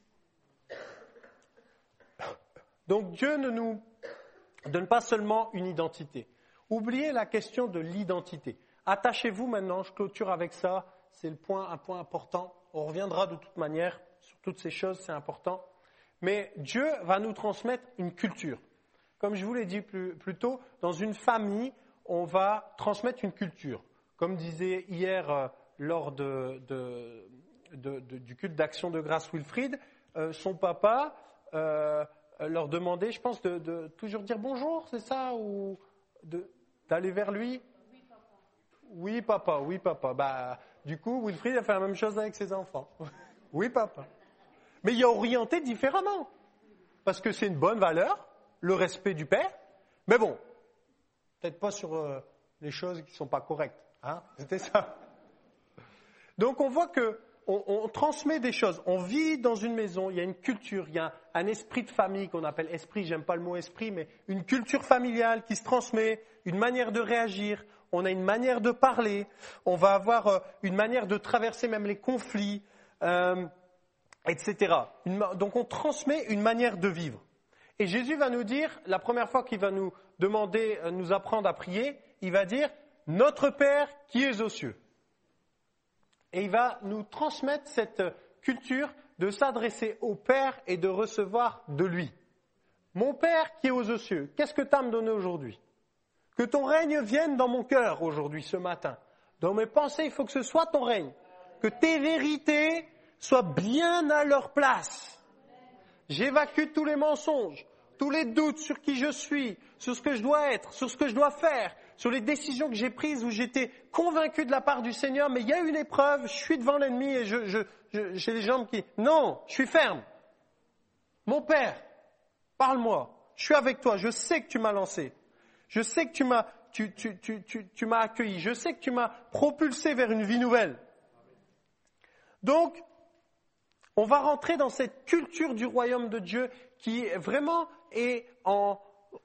Donc Dieu ne nous donne pas seulement une identité. Oubliez la question de l'identité. Attachez-vous maintenant, je clôture avec ça, c'est le point, un point important. On reviendra de toute manière sur toutes ces choses, c'est important. Mais Dieu va nous transmettre une culture. Comme je vous l'ai dit plus, plus tôt, dans une famille, on va transmettre une culture. Comme disait hier euh, lors de, de, de, de, du culte d'action de grâce Wilfried, euh, son papa euh, leur demandait, je pense, de, de toujours dire bonjour, c'est ça, ou de, d'aller vers lui. Oui, papa. Oui, papa. Bah, du coup, Wilfried a fait la même chose avec ses enfants. Oui, papa. Mais il a orienté différemment. Parce que c'est une bonne valeur, le respect du père. Mais bon, peut-être pas sur euh, les choses qui ne sont pas correctes. Hein, c'était ça. Donc on voit que on, on transmet des choses. On vit dans une maison, il y a une culture, il y a un, un esprit de famille qu'on appelle esprit, j'aime pas le mot esprit, mais une culture familiale qui se transmet, une manière de réagir. On a une manière de parler, on va avoir euh, une manière de traverser même les conflits, euh, et cetera. Une, donc on transmet une manière de vivre. Et Jésus va nous dire, la première fois qu'il va nous demander, euh, nous apprendre à prier, il va dire « Notre Père qui es aux cieux ». Et il va nous transmettre cette culture de s'adresser au Père et de recevoir de lui. « Mon Père qui est aux cieux, qu'est-ce que tu as à me donner aujourd'hui ? Que ton règne vienne dans mon cœur aujourd'hui, ce matin. Dans mes pensées, il faut que ce soit ton règne. Que tes vérités soient bien à leur place. J'évacue tous les mensonges, tous les doutes sur qui je suis, sur ce que je dois être, sur ce que je dois faire, sur les décisions que j'ai prises où j'étais convaincu de la part du Seigneur, mais il y a une épreuve, je suis devant l'ennemi et je, je, je, j'ai les jambes qui... Non, je suis ferme. Mon Père, parle-moi. Je suis avec toi. Je sais que tu m'as lancé. Je sais que tu m'as, tu, tu, tu, tu, tu m'as accueilli. Je sais que tu m'as propulsé vers une vie nouvelle. Donc, on va rentrer dans cette culture du royaume de Dieu qui vraiment est en,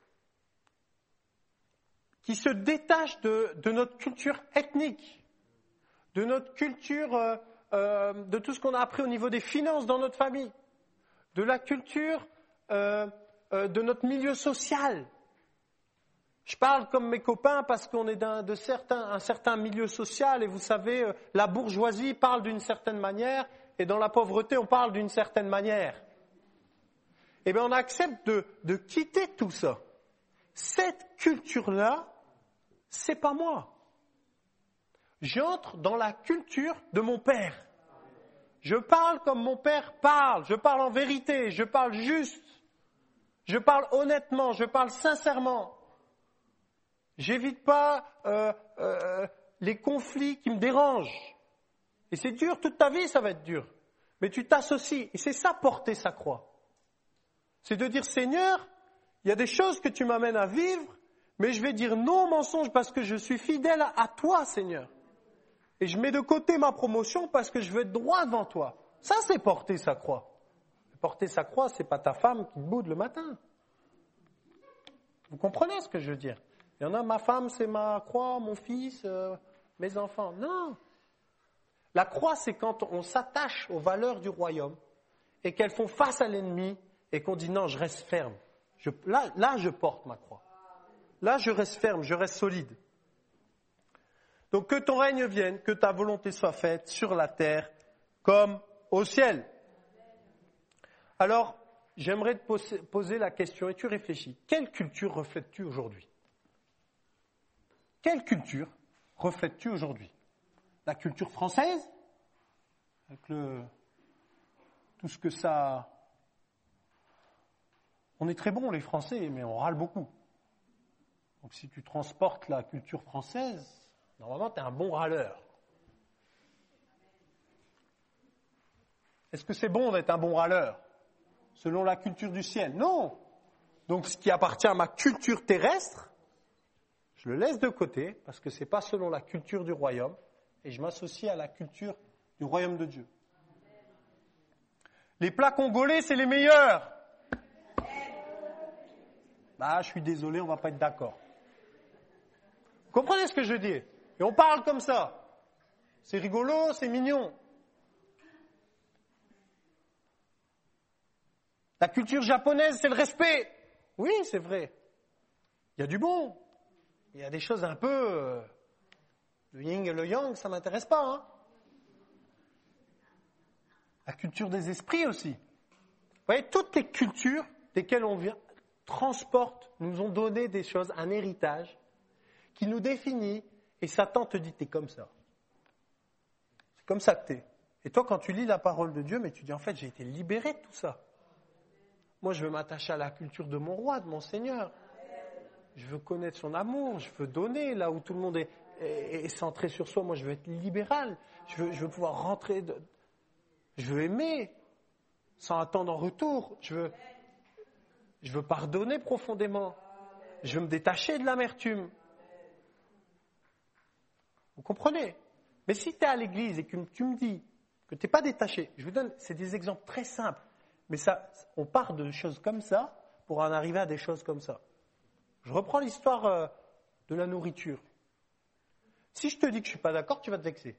qui se détache de, de notre culture ethnique, de notre culture, euh, euh, de tout ce qu'on a appris au niveau des finances dans notre famille, de la culture euh, euh, de notre milieu social. Je parle comme mes copains parce qu'on est d'un de certains, un certain milieu social et vous savez, euh, la bourgeoisie parle d'une certaine manière et dans la pauvreté, on parle d'une certaine manière. Eh bien, on accepte de, de quitter tout ça. Cette culture-là, c'est pas moi. J'entre dans la culture de mon Père. Je parle comme mon Père parle. Je parle en vérité. Je parle juste. Je parle honnêtement. Je parle sincèrement. J'évite pas euh, euh, les conflits qui me dérangent. Et c'est dur, toute ta vie, ça va être dur. Mais tu t'associes. Et c'est ça, porter sa croix. C'est de dire, Seigneur, il y a des choses que tu m'amènes à vivre, mais je vais dire non au mensonge parce que je suis fidèle à toi, Seigneur. Et je mets de côté ma promotion parce que je veux être droit devant toi. Ça, c'est porter sa croix. Porter sa croix, c'est pas ta femme qui te boude le matin. Vous comprenez ce que je veux dire? Il y en a, ma femme, c'est ma croix, mon fils, euh, mes enfants. Non. La croix, c'est quand on s'attache aux valeurs du royaume et qu'elles font face à l'ennemi et qu'on dit non, je reste ferme. Je, là, là, je porte ma croix. Là, je reste ferme, je reste solide. Donc, que ton règne vienne, que ta volonté soit faite sur la terre comme au ciel. Alors, j'aimerais te poser la question, et tu réfléchis. Quelle culture reflètes-tu aujourd'hui? Quelle culture reflètes-tu aujourd'hui? La culture française, avec le, tout ce que ça... On est très bons, les Français, mais on râle beaucoup. Donc si tu transportes la culture française, normalement, tu es un bon râleur. Est-ce que c'est bon d'être un bon râleur? Selon la culture du ciel? Non. Donc ce qui appartient à ma culture terrestre, je le laisse de côté, parce que ce n'est pas selon la culture du royaume, et je m'associe à la culture du royaume de Dieu. Les plats congolais, c'est les meilleurs. Bah, je suis désolé, on ne va pas être d'accord. Vous comprenez ce que je dis? Et on parle comme ça. C'est rigolo, c'est mignon. La culture japonaise, c'est le respect. Oui, c'est vrai. Il y a du bon. Il y a des choses un peu... Euh, le yin et le yang, ça ne m'intéresse pas. Hein. La culture des esprits aussi. Vous voyez, toutes les cultures desquelles on vient, transportent, nous ont donné des choses, un héritage qui nous définit, et Satan te dit, t'es comme ça. C'est comme ça que t'es. Et toi, quand tu lis la parole de Dieu, mais tu dis, en fait, j'ai été libéré de tout ça. Moi, je veux m'attacher à la culture de mon roi, de mon Seigneur. Je veux connaître son amour, je veux donner là où tout le monde est, est, est centré sur soi. Moi, je veux être libéral. Je veux, je veux pouvoir rentrer, de, je veux aimer sans attendre en retour. Je veux, je veux pardonner profondément. Je veux me détacher de l'amertume. Vous comprenez? Mais si tu es à l'église et que tu me dis que tu n'es pas détaché, je vous donne, c'est des exemples très simples, mais ça, on part de choses comme ça pour en arriver à des choses comme ça. Je reprends l'histoire euh, de la nourriture. Si je te dis que je ne suis pas d'accord, tu vas te vexer.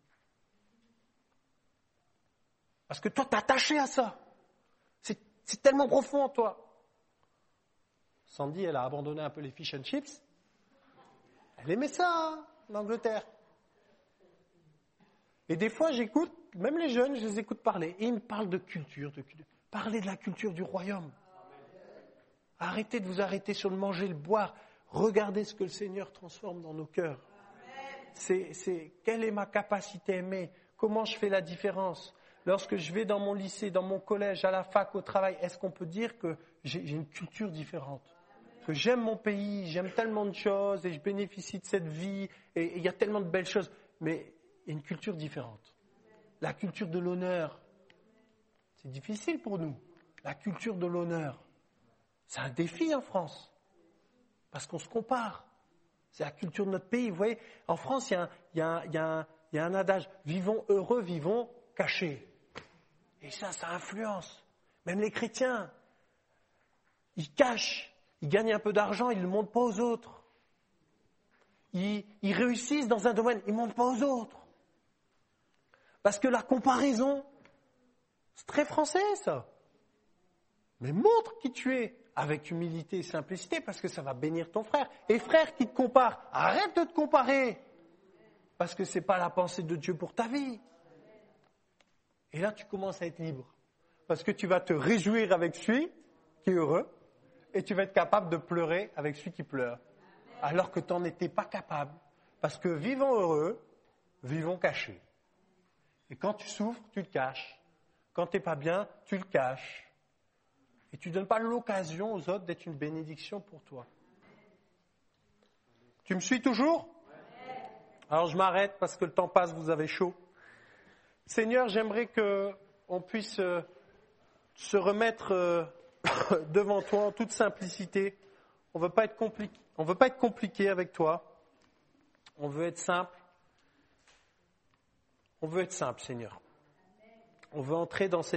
Parce que toi, tu es attaché à ça. C'est, c'est tellement profond en toi. Sandy, elle a abandonné un peu les fish and chips. Elle aimait ça, hein, en Angleterre. Et des fois, j'écoute, même les jeunes, je les écoute parler. Et ils me parlent de culture, de culture. Parlez de la culture du royaume. Arrêtez de vous arrêter sur le manger, le boire. Regardez ce que le Seigneur transforme dans nos cœurs. C'est, c'est, quelle est ma capacité à aimer? Comment je fais la différence? Lorsque je vais dans mon lycée, dans mon collège, à la fac, au travail, est-ce qu'on peut dire que j'ai, j'ai une culture différente? que j'aime mon pays, j'aime tellement de choses et je bénéficie de cette vie et il y a tellement de belles choses. Mais il y a une culture différente. La culture de l'honneur. C'est difficile pour nous. La culture de l'honneur. C'est un défi en France. Parce qu'on se compare. C'est la culture de notre pays. Vous voyez, en France, il y a un, il y a un, il y a un, il y a un adage. Vivons heureux, vivons cachés. Et ça, ça influence. Même les chrétiens, ils cachent. Ils gagnent un peu d'argent, ils ne le montrent pas aux autres. Ils, ils réussissent dans un domaine, ils ne montrent pas aux autres. Parce que la comparaison, c'est très français ça. Mais montre qui tu es avec humilité et simplicité parce que ça va bénir ton frère. Et frère qui te compare, arrête de te comparer. Parce que ce n'est pas la pensée de Dieu pour ta vie. Et là, tu commences à être libre. Parce que tu vas te réjouir avec celui qui est heureux. Et tu vas être capable de pleurer avec celui qui pleure. Alors que tu n'en étais pas capable. Parce que vivons heureux, vivons cachés. Et quand tu souffres, tu le caches. Quand tu n'es pas bien, tu le caches. Et tu ne donnes pas l'occasion aux autres d'être une bénédiction pour toi. Tu me suis toujours ? Alors je m'arrête parce que le temps passe, vous avez chaud. Seigneur, j'aimerais qu'on puisse euh, se remettre... Euh, devant toi en toute simplicité. On veut pas être compliqué. On veut pas être compliqué avec toi. On veut être simple. On veut être simple, Seigneur. On veut entrer dans cette